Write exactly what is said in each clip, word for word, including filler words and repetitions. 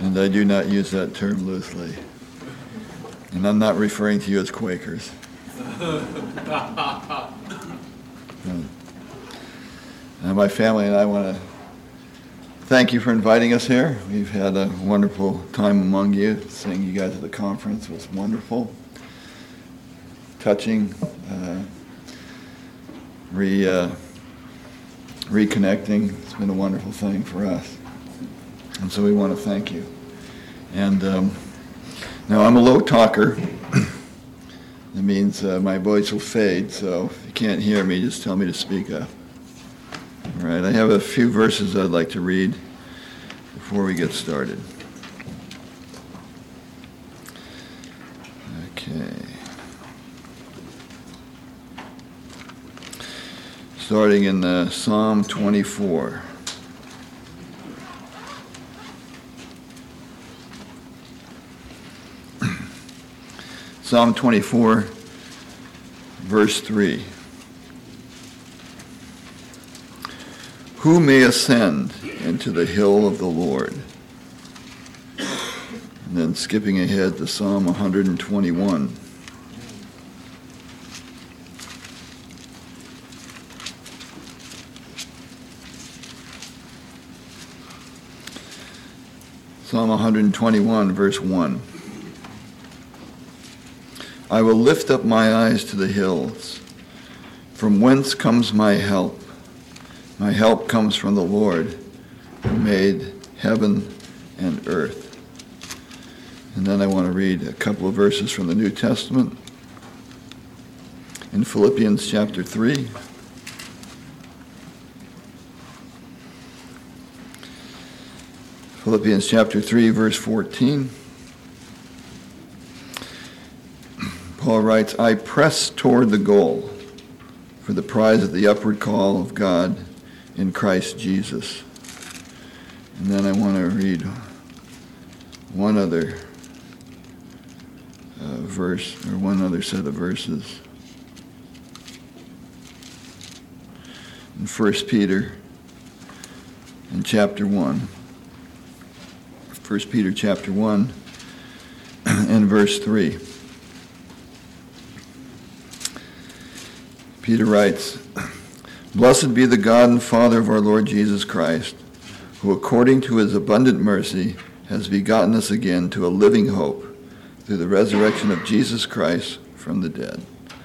And I do not use that term loosely. And I'm not referring to you as Quakers. And my family and I want to thank you for inviting us here. We've had a wonderful time among you. Seeing you guys at the conference was wonderful. Touching, uh, re, uh, reconnecting. It's been a wonderful thing for us. And so we want to thank you. And um, now I'm a low talker. That means uh, my voice will fade, so if you can't hear me, just tell me to speak up. All right, I have a few verses I'd like to read before we get started. Okay. Starting in uh, Psalm twenty-four. Psalm twenty-four, verse three. Who may ascend into the hill of the Lord? And then skipping ahead to Psalm one twenty-one. Psalm one twenty-one, verse one. I will lift up my eyes to the hills. From whence comes my help? My help comes from the Lord, who made heaven and earth. And then I want to read a couple of verses from the New Testament. In Philippians chapter three. Philippians chapter three, verse fourteen. Paul writes, I press toward the goal for the prize of the upward call of God in Christ Jesus. And then I want to read one other uh, verse, or one other set of verses. In First Peter, in chapter one. First Peter chapter one, and verse three. Peter writes, Blessed be the God and Father of our Lord Jesus Christ, who according to his abundant mercy has begotten us again to a living hope through the resurrection of Jesus Christ from the dead.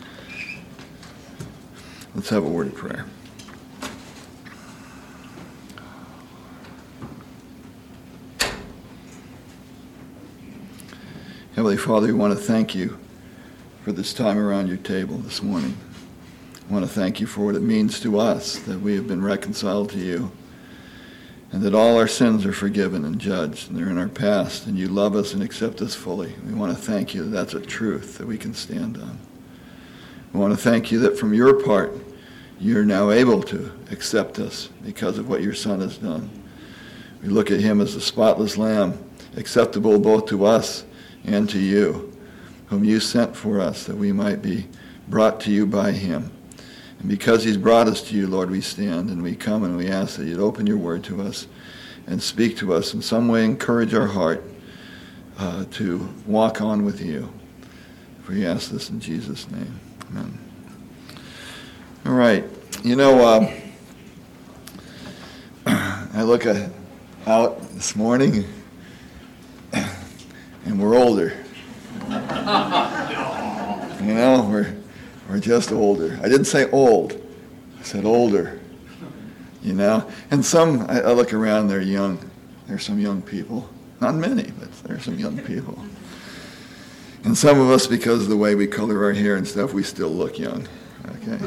Let's have a word of prayer. Heavenly Father, we want to thank you for this time around your table this morning. I want to thank you for what it means to us that we have been reconciled to you and that all our sins are forgiven and judged and they're in our past and you love us and accept us fully. We want to thank you that that's a truth that we can stand on. We want to thank you that from your part you're now able to accept us because of what your Son has done. We look at him as the spotless Lamb, acceptable both to us and to you, whom you sent for us that we might be brought to you by him. And because he's brought us to you, Lord, we stand and we come and we ask that you'd open your word to us and speak to us in some way, encourage our heart uh, to walk on with you. For we ask this in Jesus' name. Amen. All right. You know, uh, I look at, out this morning and we're older. You know, we're We're just older. I didn't say old. I said older. You know? And some, I, I look around, they're young. There's some young people. Not many, but there's some young people. And some of us, because of the way we color our hair and stuff, we still look young. Okay?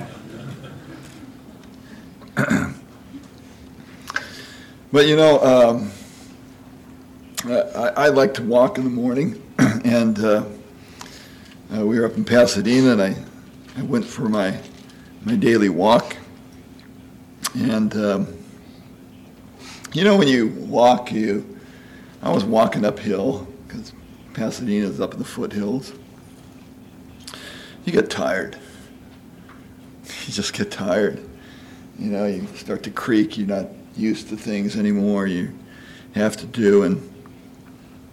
But, you know, um, I, I like to walk in the morning. And uh, uh, we were up in Pasadena, and I I went for my my daily walk, and um, you know when you walk, you I was walking uphill because Pasadena's up in the foothills. You get tired. You just get tired. You know, you start to creak. You're not used to things anymore. You have to do, and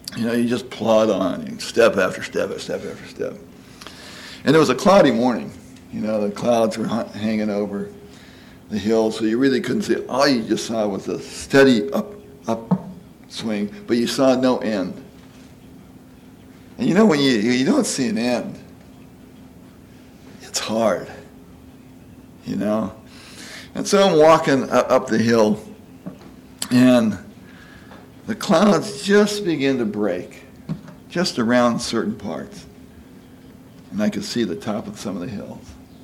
You know, you just plod on, you step after step, step after step. And it was a cloudy morning. You know, the clouds were hanging over the hill, so you really couldn't see. All you just saw was a steady up, up swing, but you saw no end. And you know, when you you don't see an end, it's hard. You know? And so I'm walking up the hill, and the clouds just begin to break, just around certain parts. And I could see the top of some of the hills.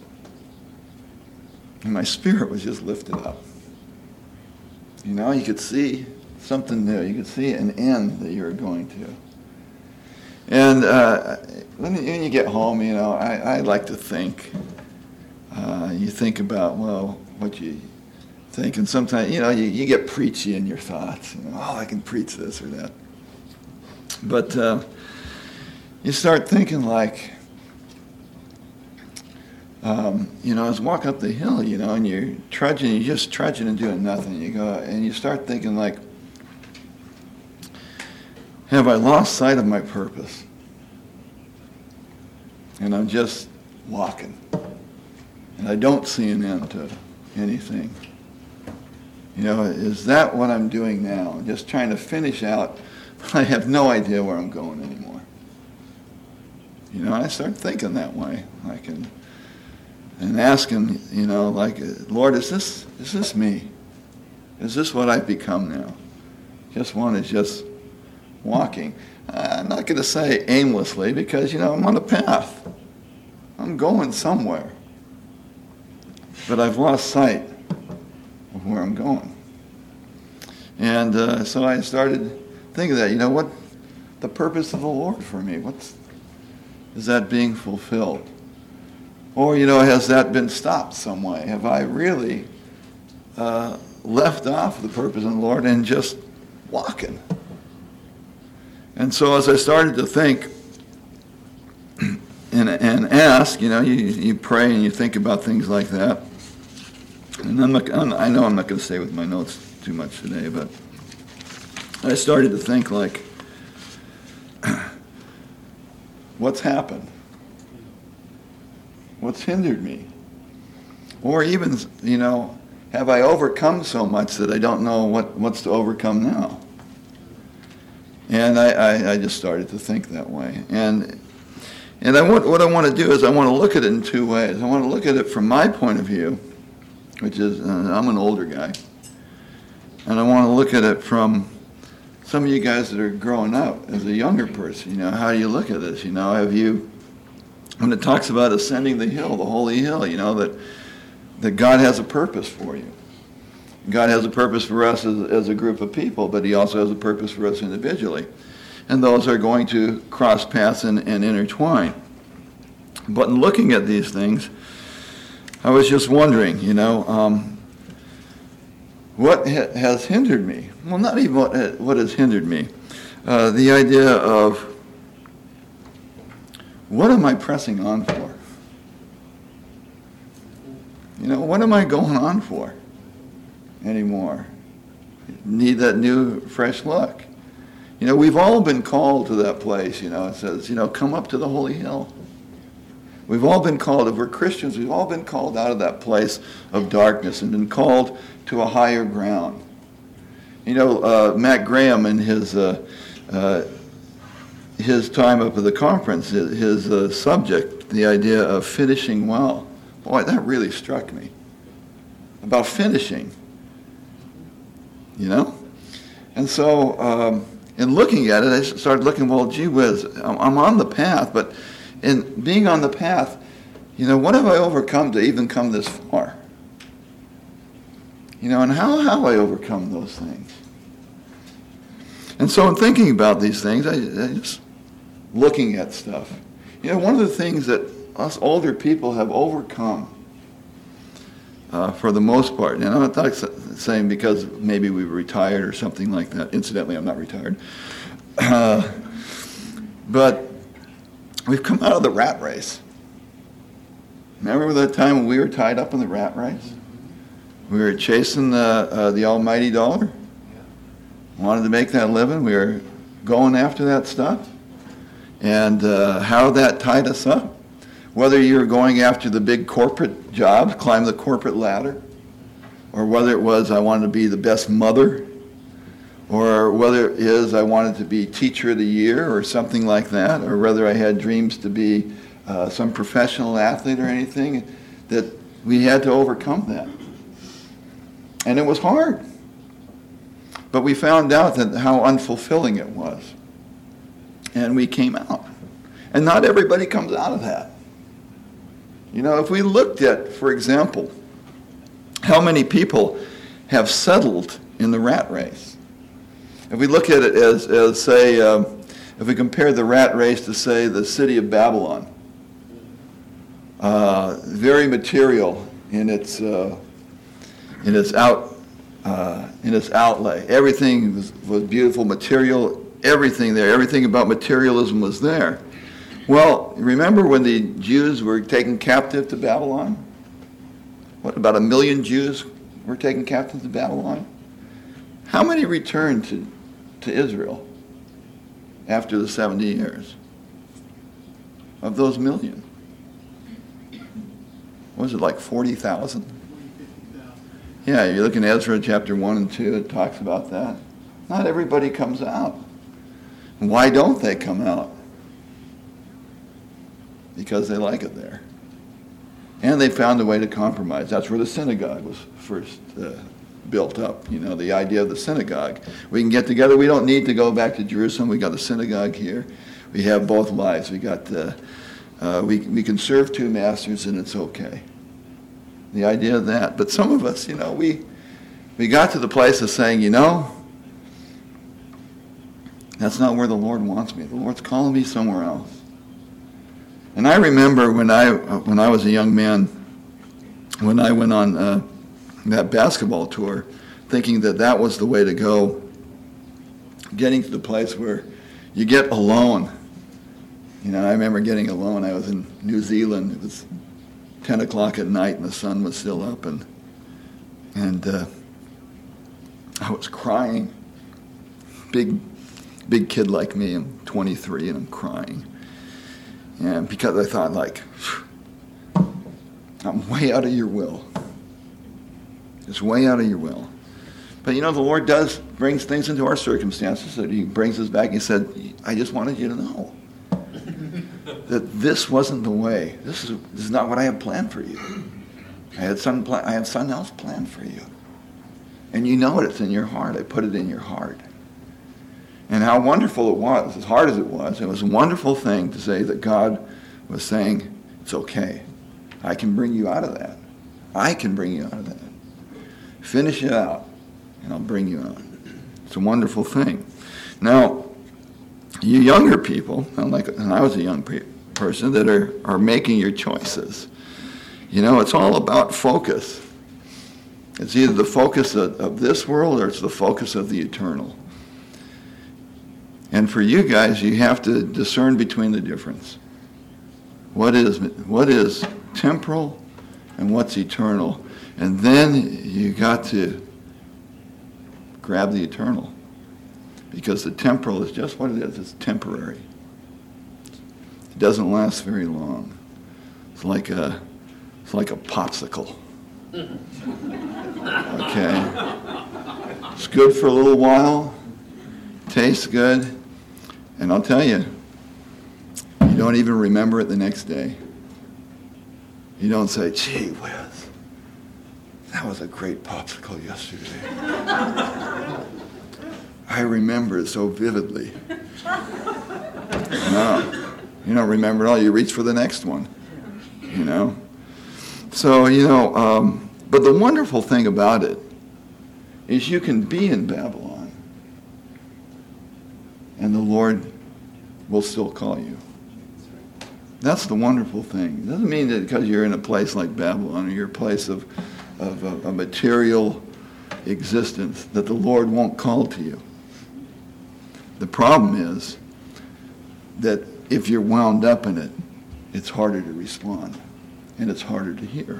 And my spirit was just lifted up. You know, you could see something new. You could see an end that you were going to. And uh, when, when you get home, you know, I, I like to think. Uh, you think about, well, what you think. And sometimes, you know, you, you get preachy in your thoughts. You know, oh, I can preach this or that. But uh, you start thinking like, Um, you know, I was walking up the hill, you know, and you're trudging, you're just trudging and doing nothing. You go, and you start thinking like, have I lost sight of my purpose? And I'm just walking. And I don't see an end to anything. You know, is that what I'm doing now? I'm just trying to finish out, but I have no idea where I'm going anymore. You know, I start thinking that way. I can... And asking, you know, like, Lord, is this is this me? Is this what I've become now? Just one is just walking. Uh, I'm not going to say aimlessly because, you know, I'm on a path. I'm going somewhere. But I've lost sight of where I'm going. And uh, so I started thinking that, you know, what the purpose of the Lord for me? What's is that being fulfilled? Or, you know, has that been stopped some way? Have I really uh, left off the purpose of the Lord and just walking? And so as I started to think and, and ask, you know, you, you pray and you think about things like that. And I'm not, I'm, I know I'm not going to stay with my notes too much today, but I started to think like, what's happened? What's hindered me? Or even, you know, have I overcome so much that I don't know what, what's to overcome now? And I, I, I just started to think that way. And and I want, what I want to do is I want to look at it in two ways. I want to look at it from my point of view, which is, uh, I'm an older guy. And I want to look at it from some of you guys that are growing up as a younger person. You know, how do you look at this? You know, have you... When it talks about ascending the hill, the holy hill, you know, that that God has a purpose for you. God has a purpose for us as, as a group of people, but he also has a purpose for us individually. And those are going to cross paths and, and intertwine. But in looking at these things, I was just wondering, you know, um, what ha- has hindered me? Well, not even what, what has hindered me. Uh, the idea of, what am I pressing on for? You know, what am I going on for anymore? Need that new, fresh look. You know, we've all been called to that place, you know. It says, you know, come up to the holy hill. We've all been called, if we're Christians, we've all been called out of that place of darkness and been called to a higher ground. You know, uh, Matt Graham in his... Uh, uh, his time up at the conference, his uh, subject, the idea of finishing well. Boy, that really struck me. About finishing. You know? And so, um, in looking at it, I started looking, well, gee whiz, I'm on the path, but in being on the path, you know, what have I overcome to even come this far? You know, and how have I overcome those things? And so in thinking about these things, I, I just looking at stuff. You know, one of the things that us older people have overcome, uh, for the most part, and I'm not saying because maybe we were retired or something like that. Incidentally, I'm not retired. Uh, but we've come out of the rat race. Remember that time when we were tied up in the rat race? We were chasing the, uh, the almighty dollar. Wanted to make that living. We were going after that stuff and uh, how that tied us up. Whether you're going after the big corporate job, climb the corporate ladder, or whether it was I wanted to be the best mother, or whether it is I wanted to be teacher of the year or something like that, or whether I had dreams to be uh, some professional athlete or anything, that we had to overcome that. And it was hard. But we found out that how unfulfilling it was. And we came out. And not everybody comes out of that. You know, if we looked at, for example, how many people have settled in the rat race. If we look at it as, as say, um, if we compare the rat race to, say, the city of Babylon, uh, very material in its uh, in its out uh, in its outlay. Everything was, was beautiful material. Everything there, everything about materialism was there. Well, remember when the Jews were taken captive to Babylon? What, about a million Jews were taken captive to Babylon? How many returned to, to Israel after the seventy years? Of those million? Was it like forty thousand? Yeah, you look in Ezra chapter one and two, it talks about that. Not everybody comes out. Why don't they come out? Because they like it there. And they found a way to compromise. That's where the synagogue was first uh, built up. You know, the idea of the synagogue. We can get together. We don't need to go back to Jerusalem. We got a synagogue here. We have both lives. We got, uh, uh, we, we can serve two masters and it's okay. The idea of that. But some of us, you know, we, we got to the place of saying, you know, that's not where the Lord wants me. The Lord's calling me somewhere else. And I remember when I when I was a young man, when I went on uh, that basketball tour, thinking that that was the way to go, getting to the place where you get alone. You know, I remember getting alone. I was in New Zealand. It was ten o'clock at night and the sun was still up, and and uh, I was crying. Big, big kid like me. I'm twenty-three and I'm crying. And because I thought, like, I'm way out of your will. It's way out of your will. But, you know, the Lord does brings things into our circumstances that he brings us back. He said, I just wanted you to know that this wasn't the way. This is this is not what I had planned for you. I had some plan, I had something else planned for you. And you know it. It's in your heart. I put it in your heart. And how wonderful it was, as hard as it was, it was a wonderful thing to say that God was saying, it's okay. I can bring you out of that. I can bring you out of that. Finish it out, and I'll bring you out. It's a wonderful thing. Now, you younger people, like, and I was a young pe- person, that are, are making your choices. You know, it's all about focus. It's either the focus of, of this world or it's the focus of the eternal. And for you guys, you have to discern between the difference. What is what is temporal and what's eternal? And then you got to grab the eternal. Because the temporal is just what it is. It's temporary. It doesn't last very long. It's like a, it's like a popsicle. Okay? It's good for a little while. Tastes good. And I'll tell you, you don't even remember it the next day. You don't say, gee whiz, that was a great popsicle yesterday. I remember it so vividly. No, you don't remember it all. You reach for the next one, you know. So, you know, um, but the wonderful thing about it is you can be in Babylon and the Lord will still call you. That's the wonderful thing. It doesn't mean that because you're in a place like Babylon or you're a place of, of a, a material existence that the Lord won't call to you. The problem is that if you're wound up in it, it's harder to respond and it's harder to hear.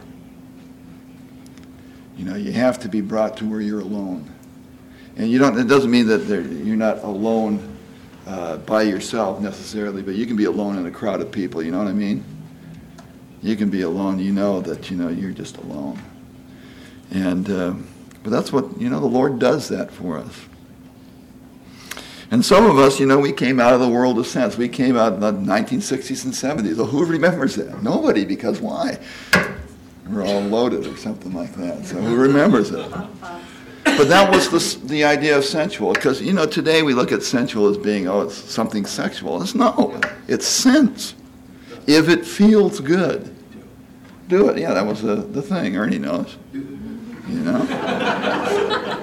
You know, you have to be brought to where you're alone. And you don't. It doesn't mean that you're not alone uh, by yourself necessarily, but you can be alone in a crowd of people, you know what I mean? You can be alone, you know that, you know, you're just alone. And, uh, but that's what, you know, the Lord does that for us. And some of us, you know, we came out of the world of sense. We came out in the nineteen sixties and seventies. Well, who remembers that? Nobody, because why? We're all loaded or something like that. So who remembers it? But that was the, the idea of sensual. Because, you know, today we look at sensual as being, oh, it's something sexual. It's no, it's sense. If it feels good, do it. Yeah, that was the, the thing. Ernie knows. You know?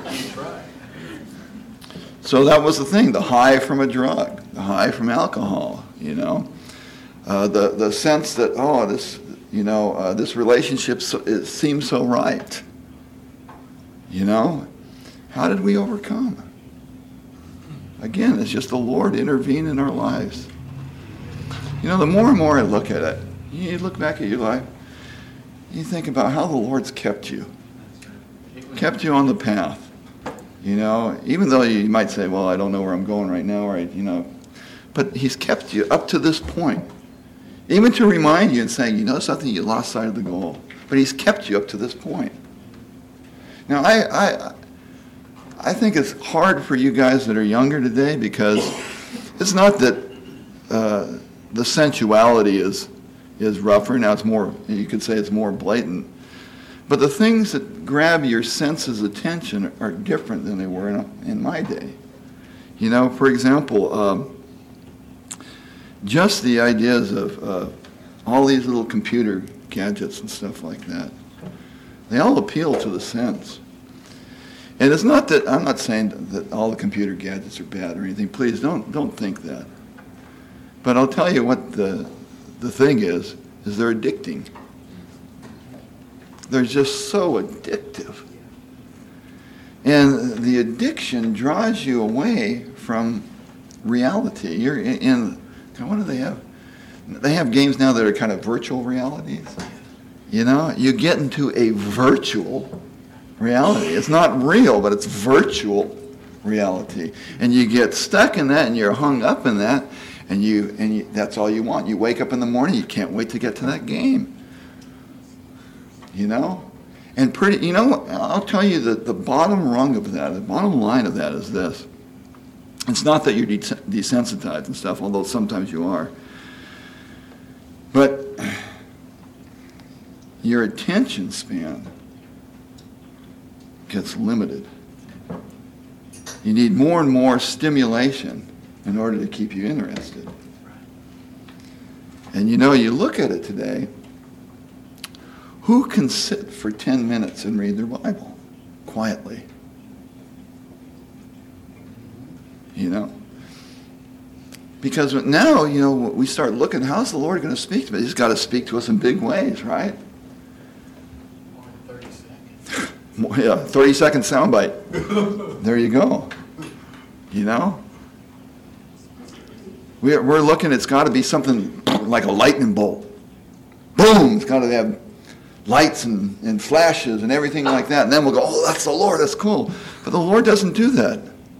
So that was the thing, the high from a drug, the high from alcohol, you know. Uh, the, the sense that, oh, this, you know, uh, this relationship, so, it seems so right. You know? How did we overcome? Again, it's just the Lord intervene in our lives. You know, the more and more I look at it, you look back at your life, you think about how the Lord's kept you. Kept you on the path. You know, even though you might say, well, I don't know where I'm going right now, or, you know, but he's kept you up to this point. Even to remind you and saying, you know something, you lost sight of the goal. But he's kept you up to this point. Now, I, I, I think it's hard for you guys that are younger today, because it's not that uh, the sensuality is, is rougher. Now it's more, you could say it's more blatant. But the things that grab your senses' attention are different than they were in, in my day. You know, for example, um, just the ideas of uh, all these little computer gadgets and stuff like that, they all appeal to the sense. And it's not that, I'm not saying that all the computer gadgets are bad or anything. Please don't don't think that. But I'll tell you what the the thing is, is they're addicting. They're just so addictive. And the addiction draws you away from reality. You're in, in what do they have? They have games now that are kind of virtual realities. You know, you get into a virtual reality. It's not real, but it's virtual reality. And you get stuck in that, and you're hung up in that, and you and you, that's all you want. You wake up in the morning, you can't wait to get to that game. You know? And pretty, you know, I'll tell you that the bottom rung of that, the bottom line of that is this. It's not that you're de- desensitized and stuff, although sometimes you are. But your attention span gets limited. You need more and more stimulation in order to keep you interested. And you know, you look at it today, who can sit for ten minutes and read their Bible quietly? You know? Because now, you know, we start looking, how's the Lord going to speak to me? He's got to speak to us in big ways, right? thirty seconds. Yeah, thirty second soundbite. There you go. You know? We're, we're looking, it's got to be something like a lightning bolt. Boom! It's got to have lights and, and flashes and everything like that. And then we'll go, oh, that's the Lord, that's cool. But the Lord doesn't do that.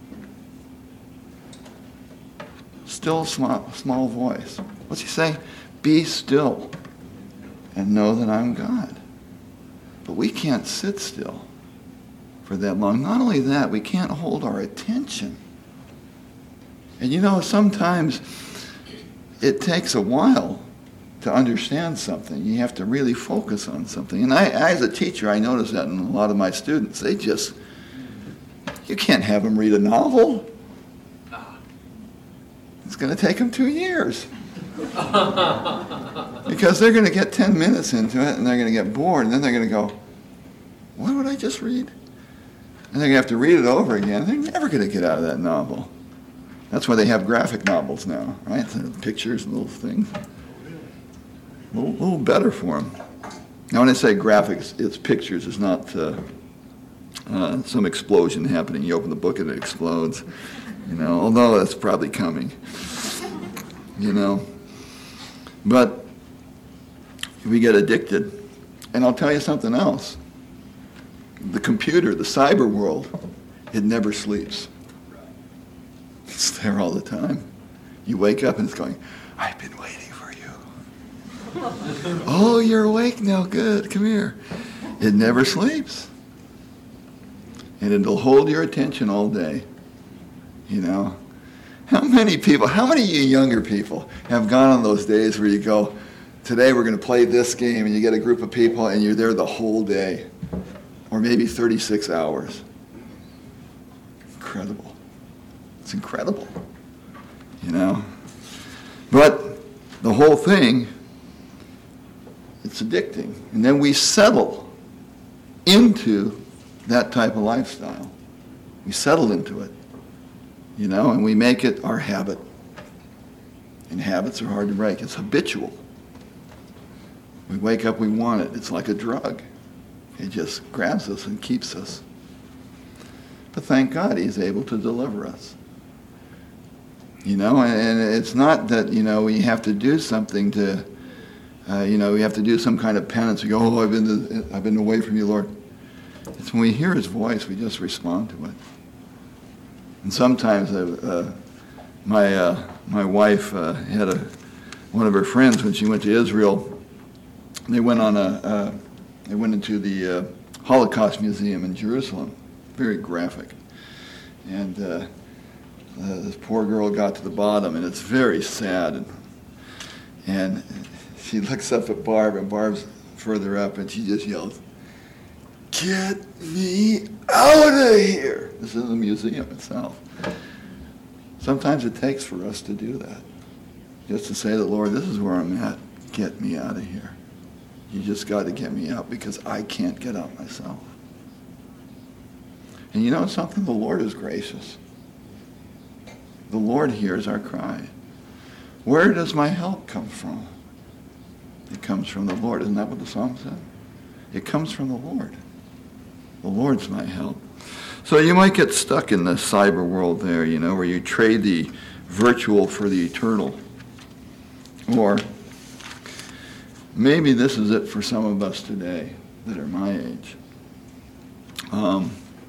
Still small, small voice. What's he say? Be still and know that I'm God. But we can't sit still for that long. Not only that, we can't hold our attention. And you know, sometimes it takes a while to understand something. You have to really focus on something. And I, as a teacher, I notice that in a lot of my students. They just, you can't have them read a novel. It's going to take them two years. Because they're going to get ten minutes into it, and they're going to get bored, and then they're going to go, what would I just read? And they're going to have to read it over again. They're never going to get out of that novel. That's why they have graphic novels now, right? Pictures and little things. A little, little better for them. Now, when I say graphics, it's pictures. It's not uh, uh, some explosion happening. You open the book and it explodes. You know, although that's probably coming. You know. But we get addicted. And I'll tell you something else. The computer, the cyber world, it never sleeps. It's there all the time. You wake up and it's going, I've been waiting for you. Oh, you're awake now. Good. Come here. It never sleeps. And it'll hold your attention all day. You know? How many people, how many of you younger people have gone on those days where you go, today we're going to play this game, and you get a group of people and you're there the whole day, or maybe thirty-six hours. Incredible. It's incredible, you know. But the whole thing, it's addicting. And then we settle into that type of lifestyle. We settle into it, you know, and we make it our habit. And habits are hard to break. It's habitual. We wake up, we want it. It's like a drug. It just grabs us and keeps us. But thank God he's able to deliver us. You know, and it's not that, you know, we have to do something to, uh, you know, we have to do some kind of penance. We go, oh, I've been, to, I've been away from you, Lord. It's when we hear his voice, we just respond to it. And sometimes uh, uh, my uh, my wife uh, had a one of her friends when she went to Israel. They went on a uh, they went into the uh, Holocaust Museum in Jerusalem, very graphic, and uh, uh, this poor girl got to the bottom, and it's very sad. And, and she looks up at Barb, and Barb's further up, and she just yells, "Get me out of here!" This is the museum itself. Sometimes it takes for us to do that. Just to say to the Lord, this is where I'm at. Get me out of here. You just got to get me out because I can't get out myself. And you know something? The Lord is gracious. The Lord hears our cry. Where does my help come from? It comes from the Lord. Isn't that what the psalm said? It comes from the Lord. The Lord's my help. So you might get stuck in the cyber world there, you know, where you trade the virtual for the eternal. Or maybe this is it for some of us today that are my age. Um,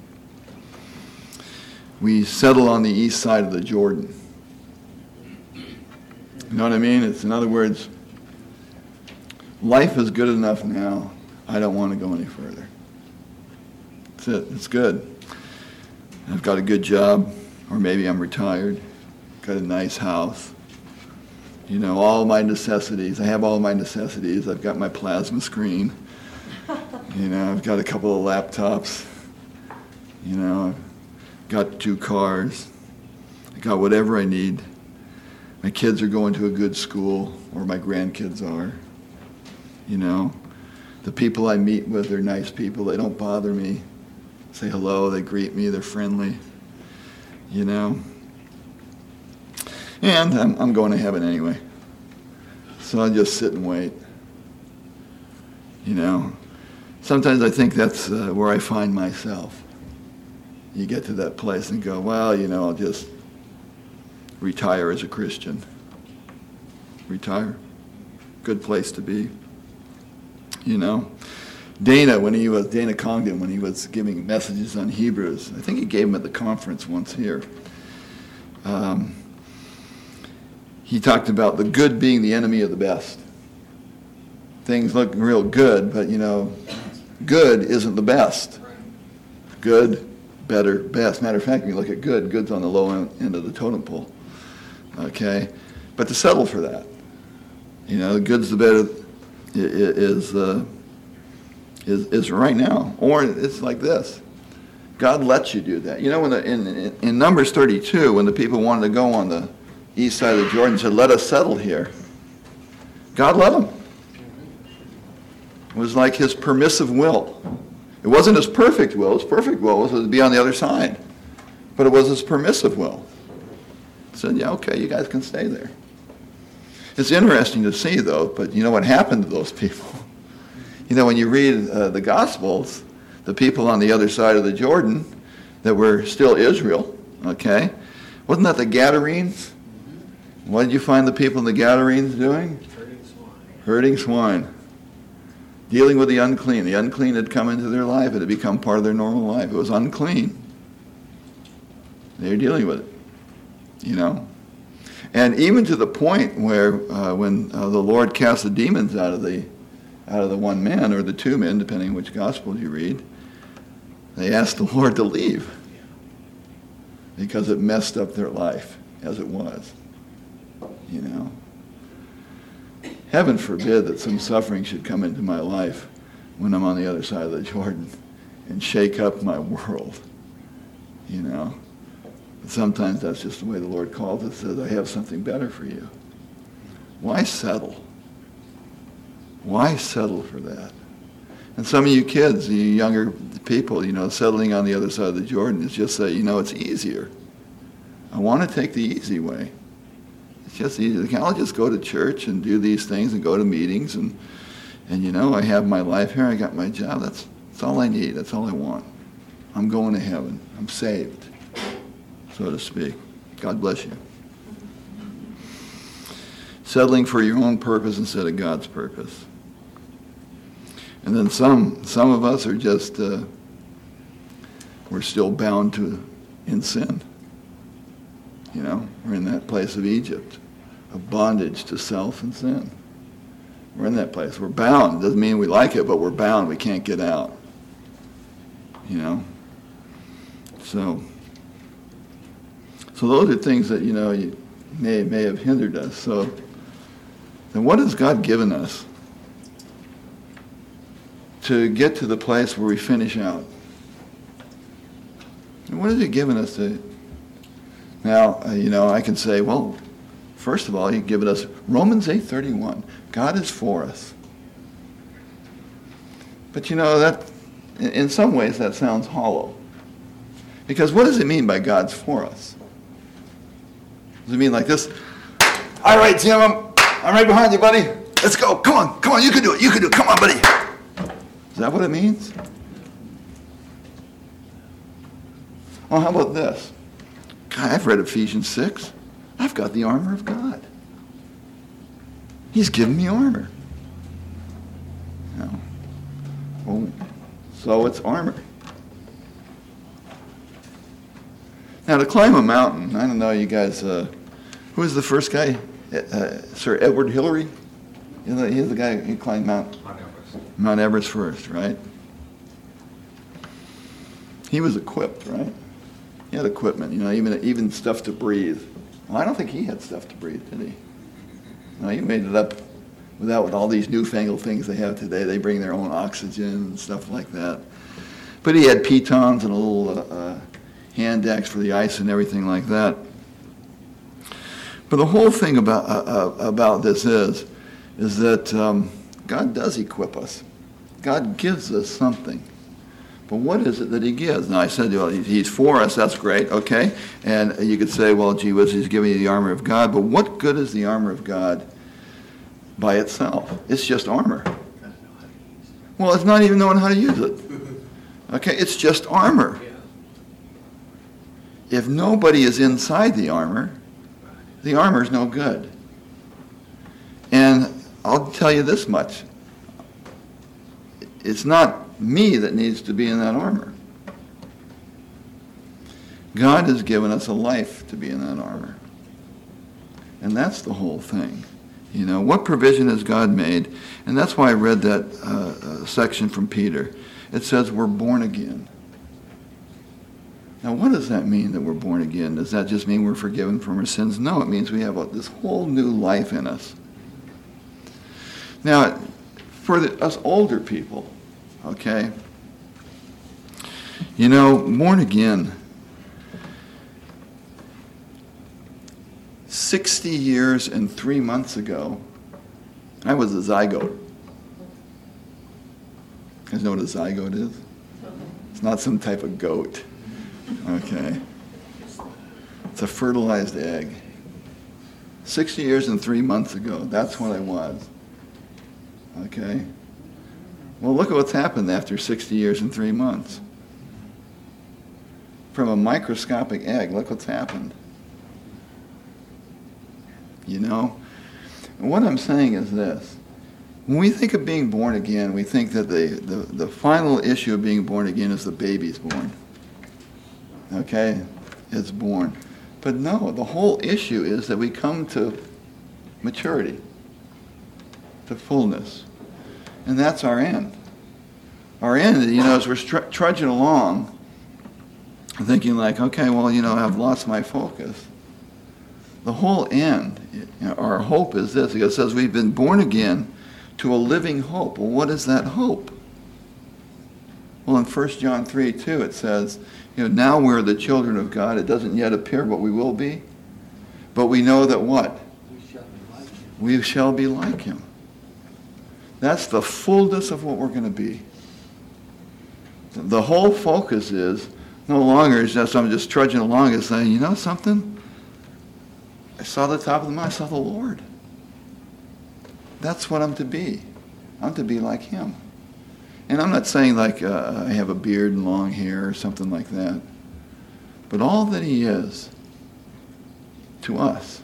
we settle on the east side of the Jordan. You know what I mean? It's, in other words, life is good enough now. I don't want to go any further. That's it. It's good. I've got a good job, or maybe I'm retired, got a nice house. You know, all my necessities. I have all my necessities. I've got my plasma screen. You know, I've got a couple of laptops. You know, I've got two cars. I got whatever I need. My kids are going to a good school, or my grandkids are. You know, the people I meet with are nice people. They don't bother me. Say hello, they greet me, they're friendly, you know. And I'm, I'm going to heaven anyway. So I'll just sit and wait, you know. Sometimes I think that's uh, where I find myself. You get to that place and go, well, you know, I'll just retire as a Christian. Retire. Good place to be, you know. Dana, when he was, Dana Congdon, when he was giving messages on Hebrews, I think he gave them at the conference once here. Um, he talked about the good being the enemy of the best. Things look real good, but you know, good isn't the best. Good, better, best. Matter of fact, when you look at good, good's on the low end of the totem pole. Okay? But to settle for that, you know, the good's the better is... Uh, Is, is right now. Or it's like this. God lets you do that. You know, when the, in, in, in Numbers thirty-two, when the people wanted to go on the east side of the Jordan, said, let us settle here. God let them. It was like his permissive will. It wasn't his perfect will. His perfect will was to be on the other side. But it was his permissive will. He said, yeah, okay, you guys can stay there. It's interesting to see, though, but you know what happened to those people? You know, when you read uh, the Gospels, the people on the other side of the Jordan that were still Israel, okay, wasn't that the Gadarenes? What did you find the people in the Gadarenes doing? Herding swine. Herding swine. Dealing with the unclean. The unclean had come into their life. It had become part of their normal life. It was unclean. They were dealing with it, you know. And even to the point where uh, when uh, the Lord cast the demons out of the out of the one man or the two men, depending on which gospel you read, they asked the Lord to leave because it messed up their life as it was. You know, heaven forbid that some suffering should come into my life when I'm on the other side of the Jordan and shake up my world. You know, sometimes that's just the way the Lord calls it. Says, I have something better for you. Why settle? Why settle for that? And some of you kids, you younger people, you know, settling on the other side of the Jordan is just that, you know, it's easier. I want to take the easy way. It's just easy. I'll just go to church and do these things and go to meetings and, and you know, I have my life here. I got my job. That's, that's all I need. That's all I want. I'm going to heaven. I'm saved, so to speak. God bless you. Settling for your own purpose instead of God's purpose. And then some some of us are just, uh, we're still bound to in sin. You know, we're in that place of Egypt, of bondage to self and sin. We're in that place. We're bound. Doesn't mean we like it, but we're bound. We can't get out. You know? So, so those are things that, you know, you may, may have hindered us. So, then what has God given us to get to the place where we finish out? And what has He given us to? Now, uh, you know, I can say, well, first of all, He's given us Romans eight thirty-one. God is for us. But you know, that in some ways that sounds hollow. Because what does it mean by God's for us? Does it mean like this? All right, Jim, I'm, I'm right behind you, buddy. Let's go. Come on, come on, you can do it. You can do it. Come on, buddy. Is that what it means? Oh, how about this? God, I've read Ephesians six. I've got the armor of God. He's given me armor. No. Oh, so it's armor. Now, to climb a mountain, I don't know, you guys, uh, who was the first guy? Uh, Sir Edward Hillary? You know, he's the guy who climbed Mount, Mount Everest. Mount Everest first, right? He was equipped, right? He had equipment, you know, even even stuff to breathe. Well, I don't think he had stuff to breathe, did he? No, he made it up without with all these newfangled things they have today. They bring their own oxygen and stuff like that. But he had pitons and a little uh, uh, hand axe for the ice and everything like that. But the whole thing about uh, uh, about this is, is that um, God does equip us. God gives us something. But what is it that He gives? Now, I said, well, He's for us. That's great, okay? And you could say, well, gee whiz, He's giving you the armor of God. But what good is the armor of God by itself? It's just armor. Well, it's not even knowing how to use it. Okay, it's just armor. If nobody is inside the armor, the armor is no good. And I'll tell you this much. It's not me that needs to be in that armor. God has given us a life to be in that armor. And that's the whole thing. You know, what provision has God made? And that's why I read that uh, uh, section from Peter. It says we're born again. Now, what does that mean that we're born again? Does that just mean we're forgiven from our sins? No, it means we have a, this whole new life in us. Now, for the, us older people, okay, you know, born again, sixty years and three months ago, I was a zygote. You guys know what a zygote is? It's not some type of goat. Okay. It's a fertilized egg. sixty years and three months ago, that's what I was. Okay. Well, look at what's happened after sixty years and three months. From a microscopic egg, look what's happened. You know? And what I'm saying is this. When we think of being born again, we think that the, the, the final issue of being born again is the baby's born. Okay? It's born. But no, the whole issue is that we come to maturity, to fullness. And that's our end. Our end, you know, as we're str- trudging along, thinking like, okay, well, you know, I've lost my focus. The whole end, you know, our hope is this. It says we've been born again to a living hope. Well, what is that hope? Well, in First John three two, it says, you know, now we're the children of God. It doesn't yet appear what we will be. But we know that what? We shall be like him. We shall be like him. That's the fullness of what we're going to be. The whole focus is no longer is just I'm just trudging along and saying, you know something? I saw the top of the mountain. I saw the Lord. That's what I'm to be. I'm to be like him. And I'm not saying like uh, I have a beard and long hair or something like that. But all that he is to us,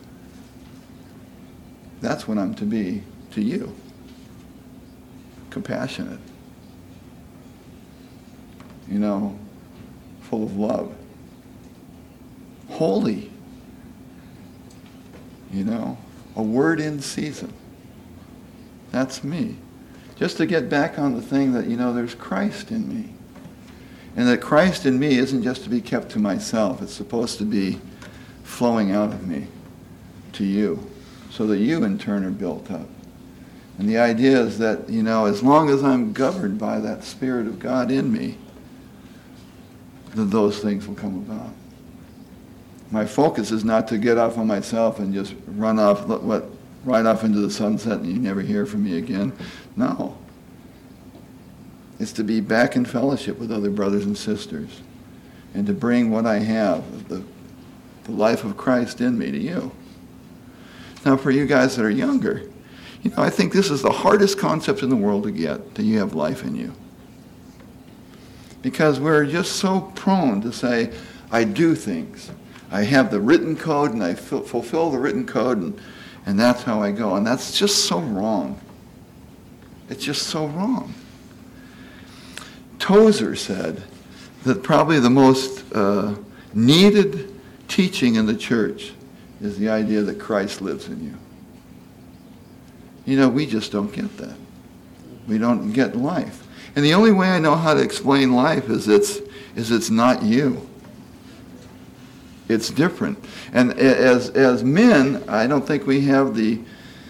that's what I'm to be to you. Compassionate. You know, full of love. Holy. You know, a word in season. That's me. Just to get back on the thing that, you know, there's Christ in me. And that Christ in me isn't just to be kept to myself. It's supposed to be flowing out of me to you, so that you in turn are built up. And the idea is that, you know, as long as I'm governed by that Spirit of God in me, then those things will come about. My focus is not to get off on myself and just run off, what, right off into the sunset and you never hear from me again. No. It's to be back in fellowship with other brothers and sisters and to bring what I have, the, the life of Christ in me, to you. Now, for you guys that are younger, you know, I think this is the hardest concept in the world to get, that you have life in you. Because we're just so prone to say, I do things. I have the written code and I f- fulfill the written code and, and that's how I go. And that's just so wrong. It's just so wrong. Tozer said that probably the most uh, needed teaching in the church is the idea that Christ lives in you. You know, we just don't get that. We don't get life. And the only way I know how to explain life is it's is it's not you. It's different. And as as men, I don't think we have the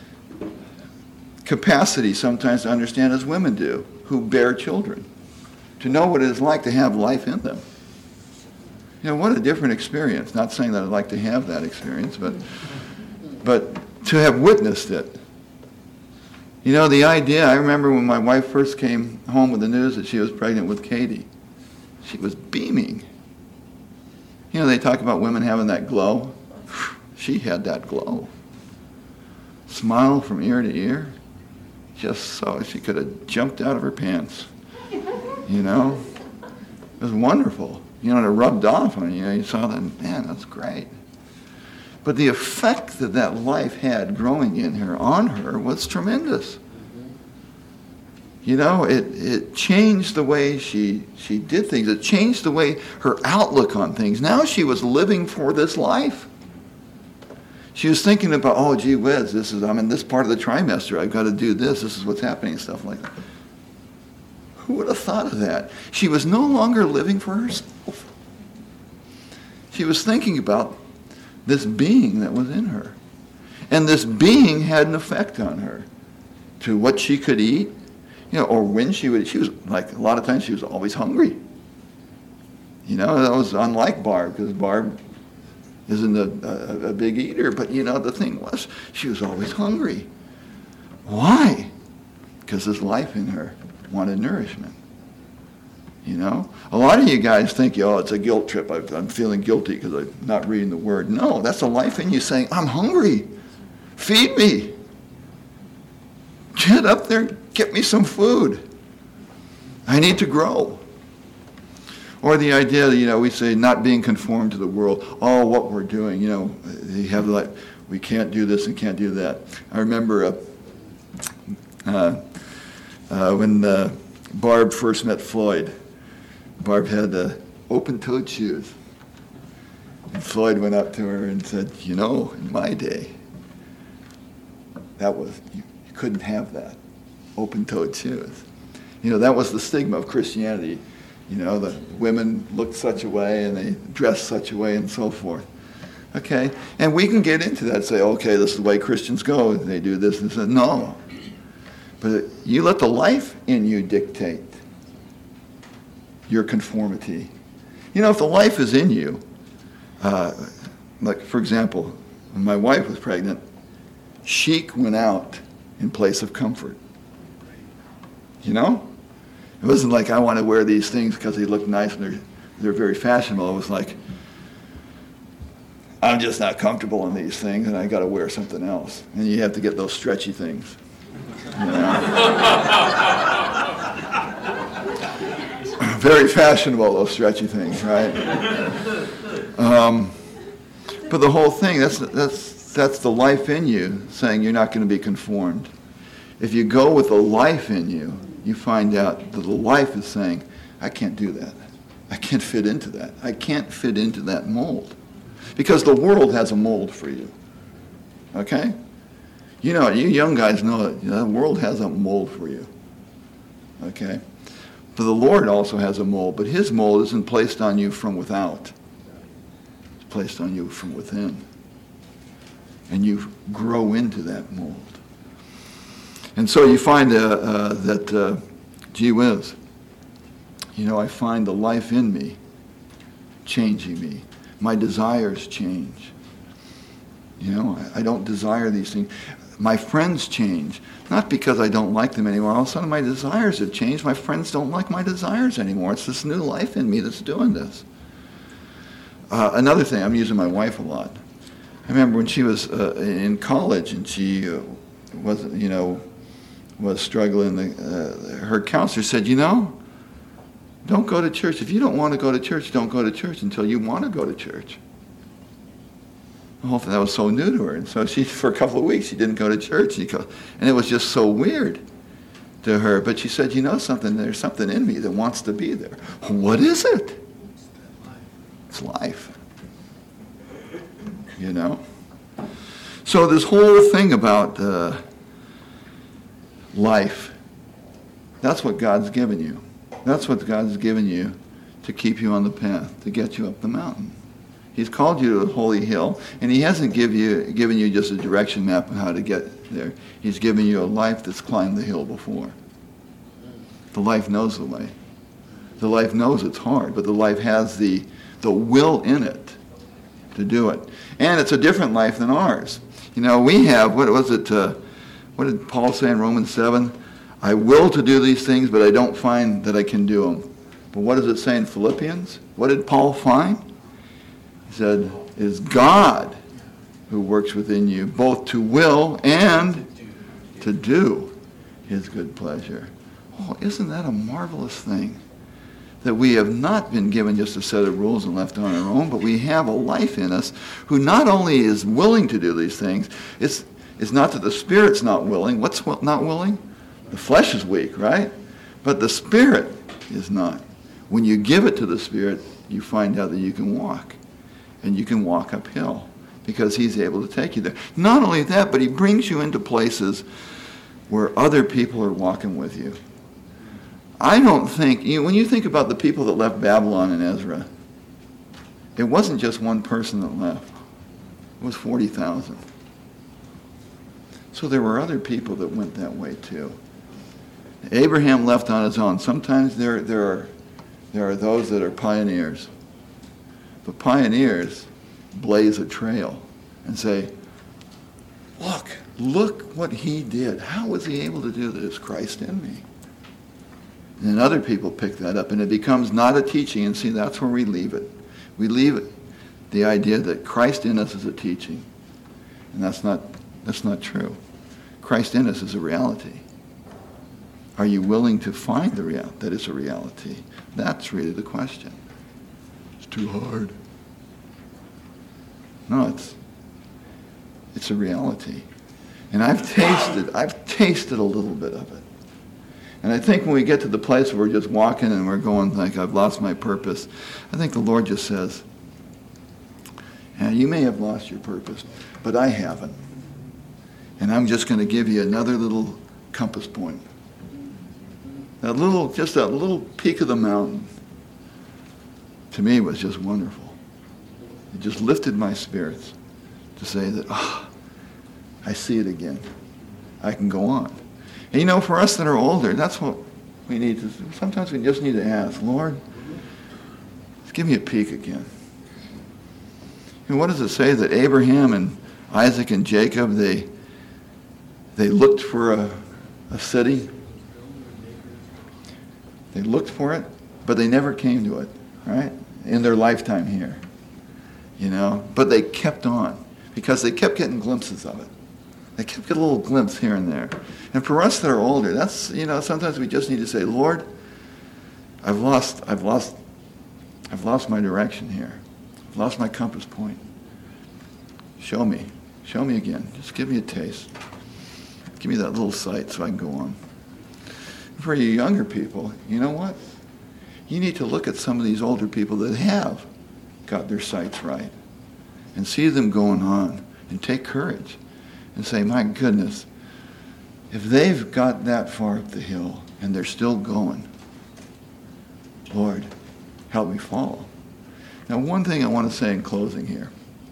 capacity sometimes to understand as women do, who bear children, to know what it is like to have life in them. You know, what a different experience. Not saying that I'd like to have that experience, but but to have witnessed it. You know, the idea, I remember when my wife first came home with the news that she was pregnant with Katie. She was beaming. You know, they talk about women having that glow. She had that glow. Smile from ear to ear. Just so she could have jumped out of her pants. You know? It was wonderful. You know, it rubbed off on you. You saw that, man, that's great. But the effect that that life had growing in her, on her, was tremendous. You know, it, it changed the way she, she did things. It changed the way her outlook on things. Now she was living for this life. She was thinking about, oh, gee whiz, this is, I'm in this part of the trimester. I've got to do this. This is what's happening, stuff like that. Who would have thought of that? She was no longer living for herself. She was thinking about this being that was in her. And this being had an effect on her to what she could eat, you know, or when she would, she was, like, a lot of times she was always hungry. You know, that was unlike Barb, because Barb isn't a, a, a big eater, but, you know, the thing was, she was always hungry. Why? Because there's life in her, wanted nourishment. You know, a lot of you guys think, oh, it's a guilt trip. I'm feeling guilty because I'm not reading the Word. No, that's a life in you saying, I'm hungry. Feed me. Get up there, get me some food. I need to grow. Or the idea that, you know, we say not being conformed to the world. Oh, what we're doing, you know, you have like, we can't do this and can't do that. I remember uh, uh, uh, when uh, Barb first met Floyd. Barb had uh, open-toed shoes. And Floyd went up to her and said, you know, in my day, that was, you, you couldn't have that, open-toed shoes. You know, that was the stigma of Christianity. You know, the women looked such a way and they dressed such a way and so forth. Okay? And we can get into that and say, okay, this is the way Christians go. They do this and that. No. But you let the life in you dictate your conformity. You know, if the life is in you, uh, like, for example, when my wife was pregnant, chic went out in place of comfort. You know? It wasn't like I want to wear these things because they look nice and they're, they're very fashionable. It was like, I'm just not comfortable in these things and I got to wear something else. And you have to get those stretchy things. You know? Very fashionable, those stretchy things, right? Um, but the whole thing, that's, that's, that's the life in you saying you're not going to be conformed. If you go with the life in you, you find out that the life is saying, I can't do that. I can't fit into that. I can't fit into that mold. Because the world has a mold for you. Okay? You know, you young guys know that the world has a mold for you. Okay? But the Lord also has a mold, but his mold isn't placed on you from without. It's placed on you from within. And you grow into that mold. And so you find uh, uh, that, uh, gee whiz, you know, I find the life in me changing me. My desires change. You know, I, I don't desire these things. My friends change. Not because I don't like them anymore. All of a sudden my desires have changed. My friends don't like my desires anymore. It's this new life in me that's doing this. Uh, another thing, I'm using my wife a lot. I remember when she was uh, in college and she uh, wasn't, you know, was struggling, uh, her counselor said, you know, don't go to church. If you don't want to go to church, don't go to church until you want to go to church. Well, that was so new to her. And so she, for a couple of weeks, she didn't go to church. And it was just so weird to her. But she said, you know something, there's something in me that wants to be there. What is it? It's life. You know? So this whole thing about uh, life, that's what God's given you. That's what God's given you to keep you on the path, to get you up the mountain. He's called you to a holy hill, and he hasn't give you, given you just a direction map of how to get there. He's given you a life that's climbed the hill before. The life knows the way. The life knows it's hard, but the life has the, the will in it to do it. And it's a different life than ours. You know, we have, what was it, uh, what did Paul say in Romans seven? I will to do these things, but I don't find that I can do them. But what does it say in Philippians? What did Paul find? He said, it is God who works within you, both to will and to do his good pleasure. Oh, isn't that a marvelous thing? That we have not been given just a set of rules and left on our own, but we have a life in us who not only is willing to do these things, it's, it's not that the Spirit's not willing. What's not willing? The flesh is weak, right? But the Spirit is not. When you give it to the Spirit, you find out that you can walk. And you can walk uphill because he's able to take you there. Not only that, but he brings you into places where other people are walking with you. I don't think, you know, when you think about the people that left Babylon and Ezra, it wasn't just one person that left. It was forty thousand. So there were other people that went that way too. Abraham left on his own. Sometimes there, there, are, there are those that are pioneers. But pioneers blaze a trail and say, look, look what he did. How was he able to do this? Christ in me. And then other people pick that up, and it becomes not a teaching. And see, that's where we leave it. We leave it, the idea that Christ in us is a teaching. And that's not, that's not true. Christ in us is a reality. Are you willing to find the real that it's a reality? That's really the question. Too hard. No, it's it's a reality. And I've tasted, I've tasted a little bit of it. And I think when we get to the place where we're just walking and we're going like, I've lost my purpose, I think the Lord just says, you may have lost your purpose, but I haven't. And I'm just going to give you another little compass point. That little, just that little peak of the mountain, to me was just wonderful. It just lifted my spirits to say that, ah, oh, I see it again. I can go on. And you know, for us that are older, that's what we need to do. Sometimes we just need to ask, Lord, give me a peek again. And what does it say? That Abraham and Isaac and Jacob, they they looked for a, a city. They looked for it, but they never came to it, right? In their lifetime here. You know? But they kept on because they kept getting glimpses of it. They kept getting a little glimpse here and there. And for us that are older, that's, you know, sometimes we just need to say, Lord, I've lost, I've lost, I've lost my direction here. I've lost my compass point. Show me. Show me again. Just give me a taste. Give me that little sight so I can go on. For you younger people, you know what? You need to look at some of these older people that have got their sights right and see them going on and take courage and say, my goodness, if they've got that far up the hill and they're still going, Lord, help me follow. Now, one thing I want to say in closing here.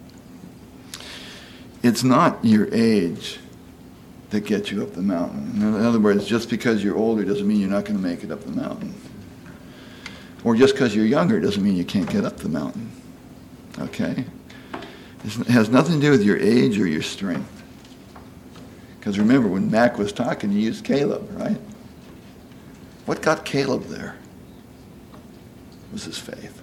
It's not your age that gets you up the mountain. In other words, just because you're older doesn't mean you're not going to make it up the mountain. Or just because you're younger doesn't mean you can't get up the mountain. Okay? It has nothing to do with your age or your strength. Because remember, when Mac was talking, he used Caleb, right? What got Caleb there? It was his faith.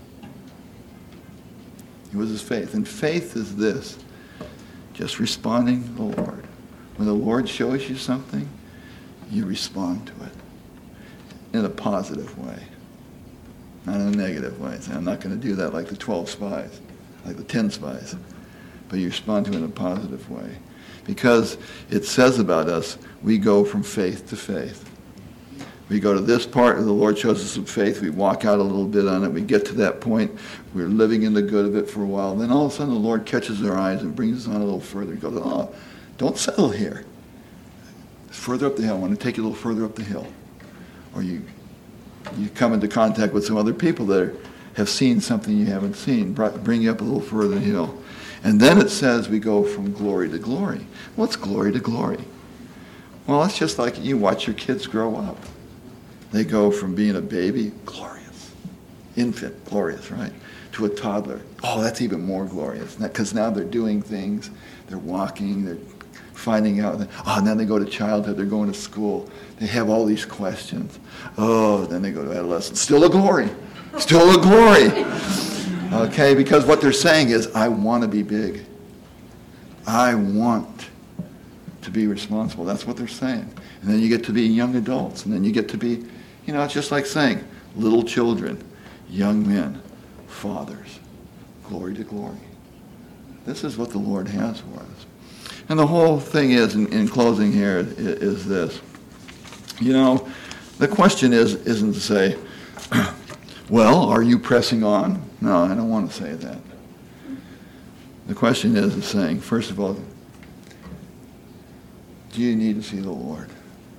It was his faith. And faith is this. Just responding to the Lord. When the Lord shows you something, you respond to it in a positive way, not in a negative way. Say, I'm not going to do that like the twelve spies, like the ten spies, but you respond to it in a positive way. Because it says about us, we go from faith to faith. We go to this part, and the Lord shows us some faith. We walk out a little bit on it. We get to that point. We're living in the good of it for a while. Then all of a sudden, the Lord catches our eyes and brings us on a little further. He goes, oh, don't settle here. Further up the hill. I want to take you a little further up the hill. Or you you come into contact with some other people that are, have seen something you haven't seen. Bring you up a little further the hill. And then it says we go from glory to glory. What's glory to glory? Well, it's just like you watch your kids grow up. They go from being a baby, glorious. Infant, glorious, right? To a toddler. Oh, that's even more glorious. Because now they're doing things. They're walking. They're finding out. Oh, and then they go to childhood. They're going to school. They have all these questions. Oh, then they go to adolescence. Still a glory. Still a glory. Okay, because what they're saying is, I want to be big. I want to be responsible. That's what they're saying. And then you get to be young adults. And then you get to be, you know, it's just like saying, little children, young men, fathers, glory to glory. This is what the Lord has for us. And the whole thing is, in, in closing here, is, is this. You know, the question is, isn't to say, well, are you pressing on? No, I don't want to say that. The question is, is saying, first of all, do you need to see the Lord?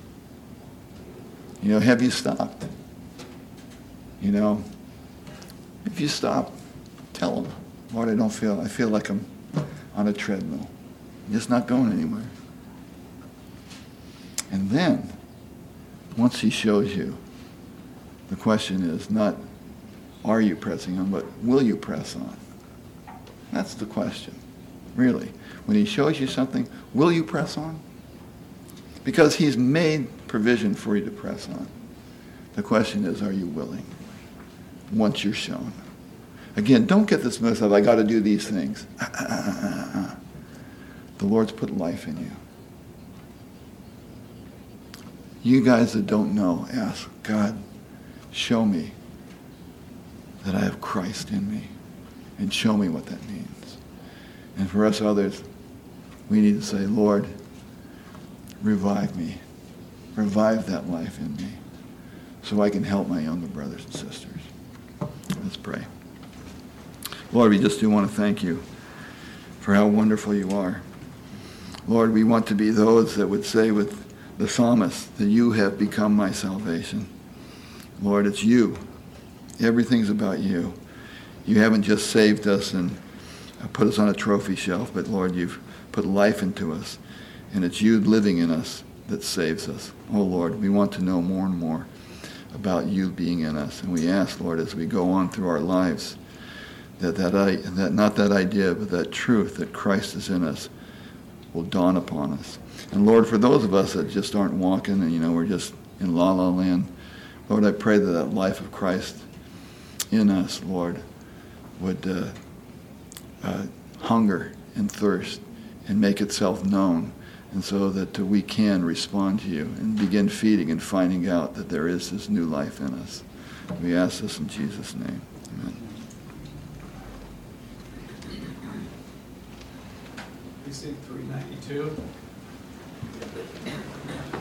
You know, have you stopped? You know, if you stop, tell him, Lord, I don't feel, I feel like I'm on a treadmill. I'm just not going anywhere. And then, once he shows you, the question is not, are you pressing on, but will you press on? That's the question, really. When he shows you something, will you press on? Because he's made provision for you to press on. The question is, are you willing? Once you're shown. Again, don't get this mess up, I got to do these things. Uh, uh, uh, uh. The Lord's put life in you. You guys that don't know, ask, God, show me that I have Christ in me. And show me what that means. And for us others, we need to say, Lord, revive me. Revive that life in me so I can help my younger brothers and sisters. Let's pray. Lord, we just do want to thank you for how wonderful you are. Lord, we want to be those that would say with the psalmist that you have become my salvation. Lord, it's you. Everything's about you. You haven't just saved us and put us on a trophy shelf, but Lord, you've put life into us, and it's you living in us that saves us. Oh Lord, we want to know more and more about you being in us, and we ask, Lord, as we go on through our lives, that that, I, that not that idea, but that truth that Christ is in us will dawn upon us. And Lord, for those of us that just aren't walking and, you know, we're just in la-la land, Lord, I pray that that life of Christ in us, Lord, would uh, uh, hunger and thirst and make itself known, and so that uh, we can respond to you and begin feeding and finding out that there is this new life in us. We ask this in Jesus' name. Amen. Precinct three ninety-two.